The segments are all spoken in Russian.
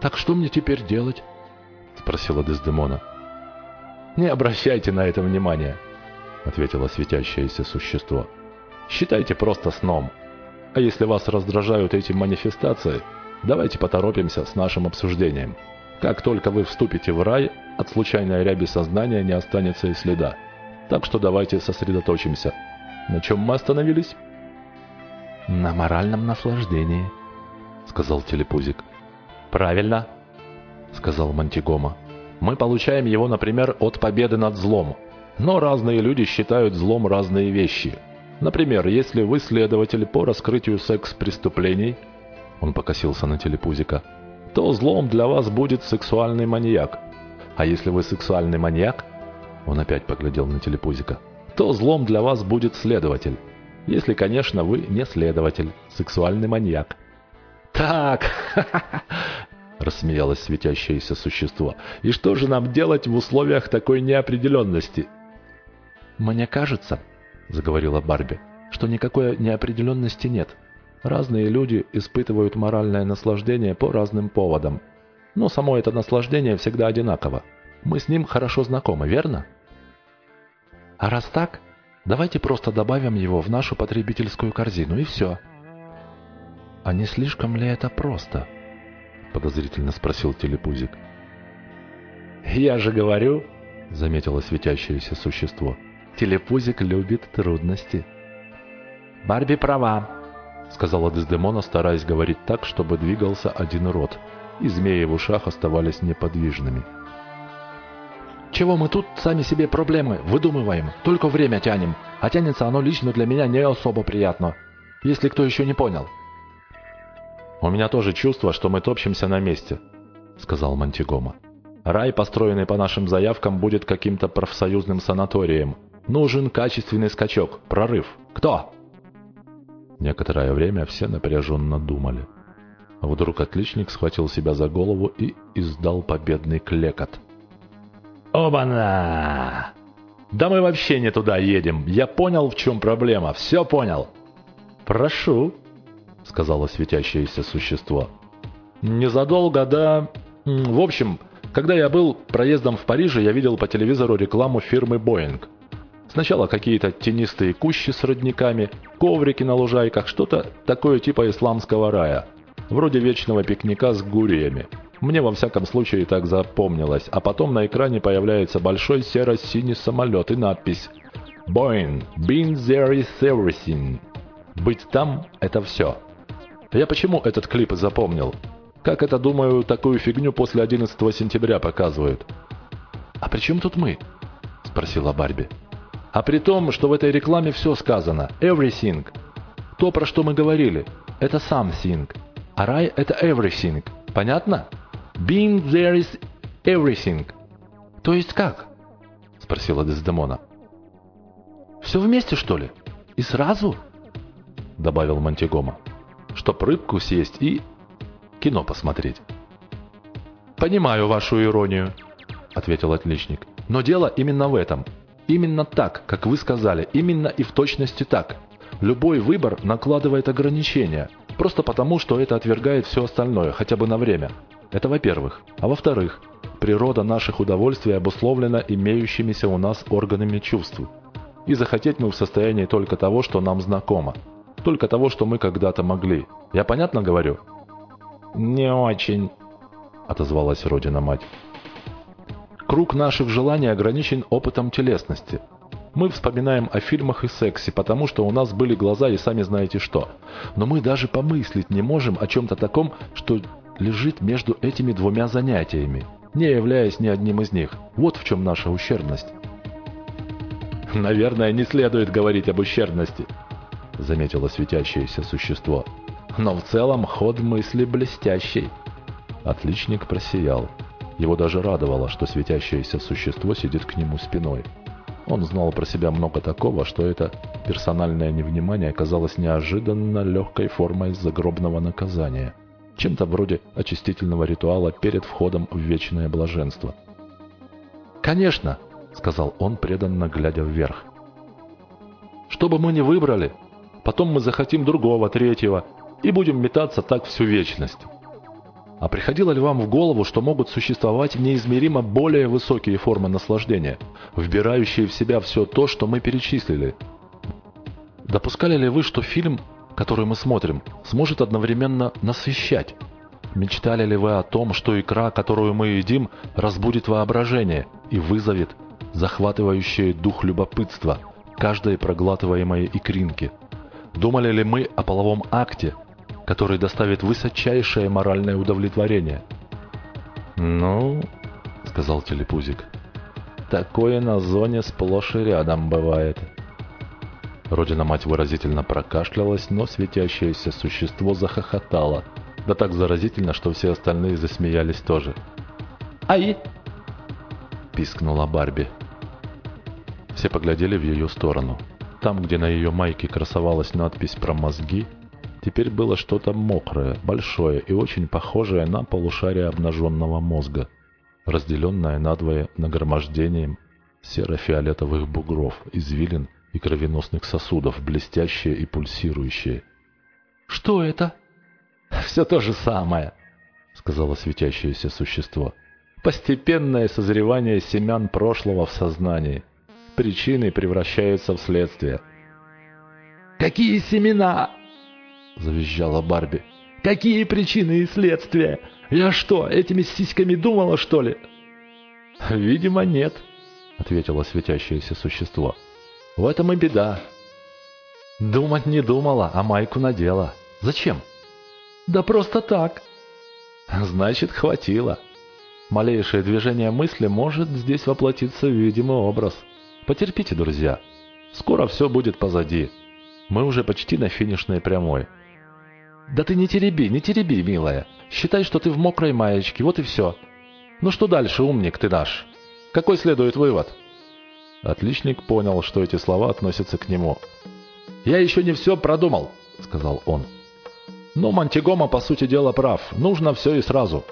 «Так что мне теперь делать?» — спросила Дездемона. «Не обращайте на это внимания», — ответило светящееся существо. «Считайте просто сном. А если вас раздражают эти манифестации, давайте поторопимся с нашим обсуждением. Как только вы вступите в рай, от случайной ряби сознания не останется и следа. Так что давайте сосредоточимся. На чем мы остановились?» «На моральном наслаждении», — сказал Телепузик. «Правильно», — сказал Монтигомо. «Мы получаем его, например, от победы над злом. Но разные люди считают злом разные вещи. Например, если вы следователь по раскрытию секс-преступлений, он покосился на Телепузика, то злом для вас будет сексуальный маньяк. А если вы сексуальный маньяк, он опять поглядел на Телепузика, то злом для вас будет следователь. Если, конечно, вы не следователь, сексуальный маньяк». «Так!» — рассмеялось светящееся существо. «И что же нам делать в условиях такой неопределенности?» «Мне кажется, — заговорила Барби, — что никакой неопределенности нет. Разные люди испытывают моральное наслаждение по разным поводам. Но само это наслаждение всегда одинаково. Мы с ним хорошо знакомы, верно? А раз так, давайте просто добавим его в нашу потребительскую корзину, и все». «А не слишком ли это просто?» — подозрительно спросил Телепузик. «Я же говорю, — заметило светящееся существо, — Телепузик любит трудности». «Барби права», — сказала Дездемона, стараясь говорить так, чтобы двигался один рот, и змеи в ушах оставались неподвижными. «Чего мы тут сами себе проблемы выдумываем, только время тянем, а тянется оно лично для меня не особо приятно, если кто еще не понял». «У меня тоже чувство, что мы топчемся на месте», — сказал Монтигомо. «Рай, построенный по нашим заявкам, будет каким-то профсоюзным санаторием. Нужен качественный скачок, прорыв. Кто?» Некоторое время все напряженно думали. Вдруг отличник схватил себя за голову и издал победный клекот. «Оба-на! Да мы вообще не туда едем. Я понял, в чем проблема. Все понял». «Прошу», — сказала светящееся существо. «Незадолго до... В общем, когда я был проездом в Париже, я видел по телевизору рекламу фирмы Boeing. Сначала какие-то тенистые кущи с родниками, коврики на лужайках, что-то такое типа исламского рая. Вроде вечного пикника с гуриями. Мне во всяком случае так запомнилось. А потом на экране появляется большой серо-синий самолет и надпись «Boeing, being there is everything». «Быть там – это все». Я почему этот клип запомнил? Как это, думаю, такую фигню после 11 сентября показывают? «А при чем тут мы?» – спросила Барби. «А при том, что в этой рекламе все сказано. Everything. То, про что мы говорили, это something. А рай – это everything. Понятно? Being there is everything». «То есть как?» – спросила Дездемона. «Все вместе, что ли? И сразу?» – добавил Монтигомо. «Чтоб рыбку съесть и кино посмотреть». «Понимаю вашу иронию», — ответил отличник. «Но дело именно в этом. Именно так, как вы сказали, именно и в точности так. Любой выбор накладывает ограничения, просто потому, что это отвергает все остальное, хотя бы на время. Это во-первых. А во-вторых, природа наших удовольствий обусловлена имеющимися у нас органами чувств. И захотеть мы в состоянии только того, что нам знакомо. Только того, что мы когда-то могли. Я понятно говорю?» «Не очень», — отозвалась Родина-мать. «Круг наших желаний ограничен опытом телесности. Мы вспоминаем о фильмах и сексе, потому что у нас были глаза и сами знаете что. Но мы даже помыслить не можем о чем-то таком, что лежит между этими двумя занятиями, не являясь ни одним из них. Вот в чем наша ущербность». «Наверное, не следует говорить об ущербности», — заметило светящееся существо. «Но в целом ход мысли блестящий». Отличник просиял. Его даже радовало, что светящееся существо сидит к нему спиной. Он знал про себя много такого, что это персональное невнимание оказалось неожиданно легкой формой загробного наказания. Чем-то вроде очистительного ритуала перед входом в вечное блаженство. «Конечно», — сказал он, преданно глядя вверх. «Что бы мы ни выбрали, потом мы захотим другого, третьего, и будем метаться так всю вечность. А приходило ли вам в голову, что могут существовать неизмеримо более высокие формы наслаждения, вбирающие в себя все то, что мы перечислили? Допускали ли вы, что фильм, который мы смотрим, сможет одновременно насыщать? Мечтали ли вы о том, что икра, которую мы едим, разбудит воображение и вызовет захватывающее дух любопытства каждой проглатываемой икринки? Думали ли мы о половом акте, который доставит высочайшее моральное удовлетворение? «Ну, — сказал телепузик, — такое на зоне сплошь и рядом бывает». Родина-мать выразительно прокашлялась, но светящееся существо захохотало, да так заразительно, что все остальные засмеялись тоже. «Ай!» — пискнула Барби. Все поглядели в ее сторону. Там, где на ее майке красовалась надпись про мозги, теперь было что-то мокрое, большое и очень похожее на полушарие обнаженного мозга, разделенное надвое нагромождением серо-фиолетовых бугров, извилин и кровеносных сосудов, блестящие и пульсирующие. «Что это?» «Все то же самое», — сказала светящееся существо. «Постепенное созревание семян прошлого в сознании. Причины превращаются в следствие». «Какие семена?» — завизжала Барби. «Какие причины и следствия? Я что, этими сиськами думала, что ли?» «Видимо, нет», — ответило светящееся существо. «В этом и беда. Думать не думала, а майку надела. Зачем?» «Да просто так». «Значит, хватило. Малейшее движение мысли может здесь воплотиться в видимый образ. Потерпите, друзья. Скоро все будет позади. Мы уже почти на финишной прямой». «Да ты не тереби, милая. Считай, что ты в мокрой маечке, вот и все. Ну что дальше, умник ты наш? Какой следует вывод?» Отличник понял, что эти слова относятся к нему. «Я еще не все продумал», — сказал он. «Но Монтигомо, по сути дела, прав. Нужно все и сразу».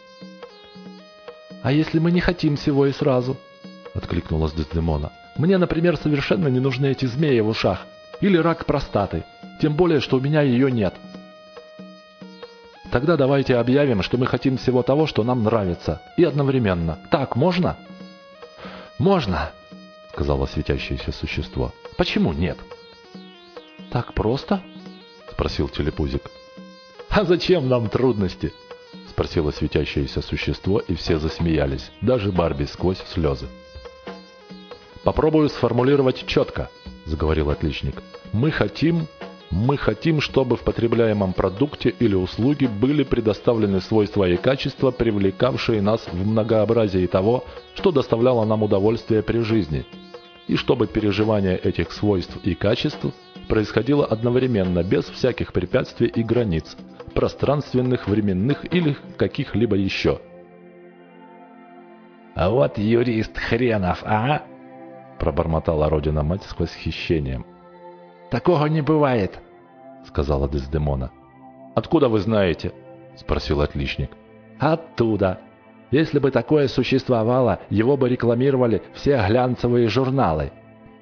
«А если мы не хотим всего и сразу?» — откликнулась Дездемона. «Мне, например, совершенно не нужны эти змеи в ушах. Или рак простаты. Тем более, что у меня ее нет». «Тогда давайте объявим, что мы хотим всего того, что нам нравится. И одновременно. Так можно?» «Можно», — сказала светящееся существо. «Почему нет?» «Так просто?» — спросил телепузик. «А зачем нам трудности?» — спросило светящееся существо, и все засмеялись, даже Барби сквозь слезы. «Попробую сформулировать четко», — заговорил отличник. Мы хотим, чтобы в потребляемом продукте или услуге были предоставлены свойства и качества, привлекавшие нас в многообразии того, что доставляло нам удовольствие при жизни, и чтобы переживание этих свойств и качеств происходило одновременно, без всяких препятствий и границ, пространственных, временных или каких-либо еще. «А вот юрист хренов, а?» — пробормотала Родина-мать с восхищением. «Такого не бывает», — сказала Дездемона. «Откуда вы знаете?» — спросил отличник. «Оттуда. Если бы такое существовало, его бы рекламировали все глянцевые журналы».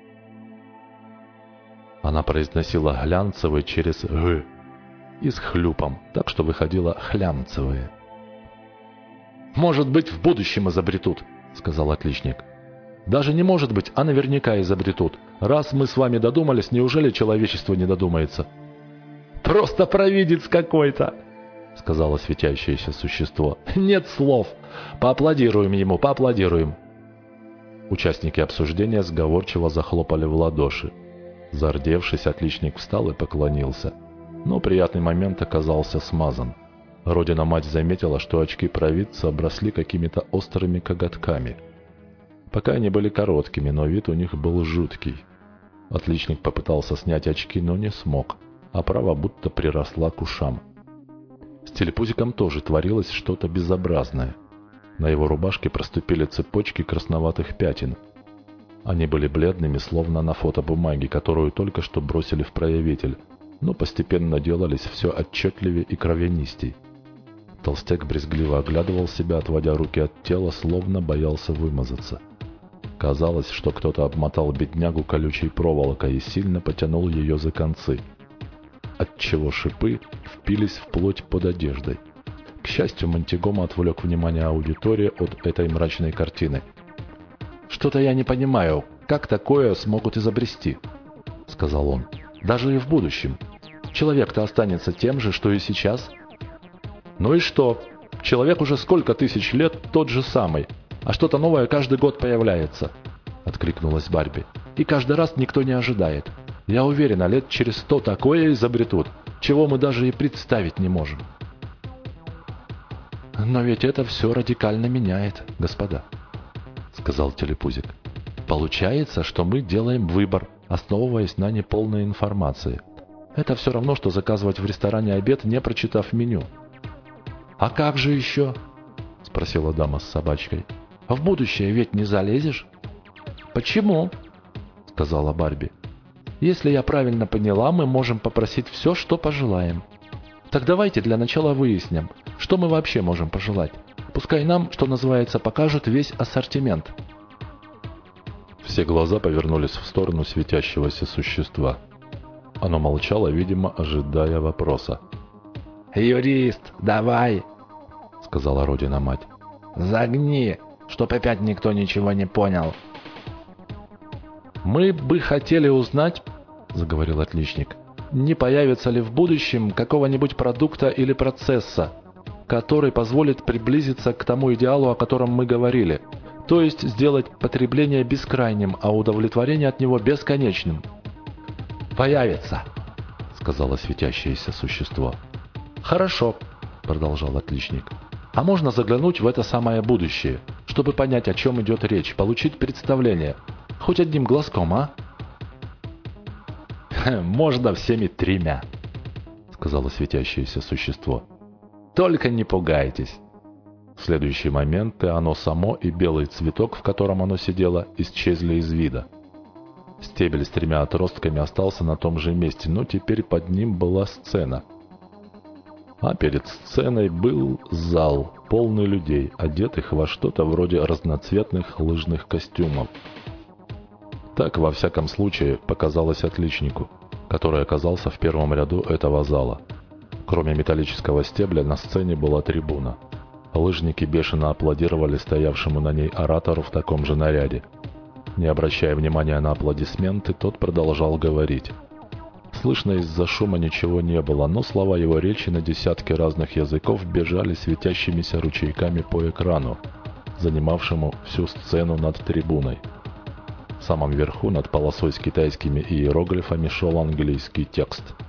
Она произносила «глянцевый» через «г» и с хлюпом, так что выходило «хлямцевые». «Может быть, в будущем изобретут», — сказал отличник. «Даже не может быть, а наверняка изобретут. Раз мы с вами додумались, неужели человечество не додумается?» «Просто провидец какой-то», — сказала светящееся существо. «Нет слов. Поаплодируем ему, поаплодируем». Участники обсуждения сговорчиво захлопали в ладоши. Зардевшись, отличник встал и поклонился. Но приятный момент оказался смазан. Родина-мать заметила, что очки провидца обросли какими-то острыми коготками. Пока они были короткими, но вид у них был жуткий. Отличник попытался снять очки, но не смог. Оправа будто приросла к ушам. С телепузиком тоже творилось что-то безобразное. На его рубашке проступили цепочки красноватых пятен. Они были бледными, словно на фотобумаге, которую только что бросили в проявитель, но постепенно делались все отчетливее и кровянистей. Толстяк брезгливо оглядывал себя, отводя руки от тела, словно боялся вымазаться. Казалось, что кто-то обмотал беднягу колючей проволокой и сильно потянул ее за концы, отчего шипы впились в плоть под одеждой. К счастью, Монтигомо отвлек внимание аудитории от этой мрачной картины. «Что-то я не понимаю, как такое смогут изобрести?» — сказал он. «Даже и в будущем. Человек-то останется тем же, что и сейчас». «Ну и что? Человек уже сколько тысяч лет тот же самый, а что-то новое каждый год появляется», — откликнулась Барби. «И каждый раз никто не ожидает. Я уверена, лет через 100 такое изобретут, чего мы даже и представить не можем». «Но ведь это все радикально меняет, господа», — сказал телепузик. «Получается, что мы делаем выбор, основываясь на неполной информации. Это все равно, что заказывать в ресторане обед, не прочитав меню». «А как же еще?» — спросила дама с собачкой. «В будущее ведь не залезешь?» «Почему?» — сказала Барби. «Если я правильно поняла, мы можем попросить все, что пожелаем. Так давайте для начала выясним, что мы вообще можем пожелать. Пускай нам, что называется, покажут весь ассортимент». Все глаза повернулись в сторону светящегося существа. Оно молчало, видимо, ожидая вопроса. «Юрист, давай!» — сказала Родина-мать. «Загни, чтоб опять никто ничего не понял». «Мы бы хотели узнать, — заговорил отличник, — не появится ли в будущем какого-нибудь продукта или процесса, который позволит приблизиться к тому идеалу, о котором мы говорили, то есть сделать потребление бескрайним, а удовлетворение от него бесконечным». «Появится», — сказала светящееся существо. «Хорошо», — продолжал отличник. «А можно заглянуть в это самое будущее, чтобы понять, о чем идет речь, получить представление? Хоть одним глазком, а?» «Можно всеми тремя», — сказала светящееся существо. «Только не пугайтесь». В следующий момент и оно само, и белый цветок, в котором оно сидело, исчезли из вида. Стебель с 3 отростками остался на том же месте, но теперь под ним была сцена. А перед сценой был зал, полный людей, одетых во что-то вроде разноцветных лыжных костюмов. Так, во всяком случае, показалось отличнику, который оказался в первом ряду этого зала. Кроме металлического стебля, на сцене была трибуна. Лыжники бешено аплодировали стоявшему на ней оратору в таком же наряде. Не обращая внимания на аплодисменты, тот продолжал говорить. Слышно из-за шума ничего не было, но слова его речи на десятки разных языков бежали светящимися ручейками по экрану, занимавшему всю сцену над трибуной. В самом верху, над полосой с китайскими иероглифами, шел английский текст.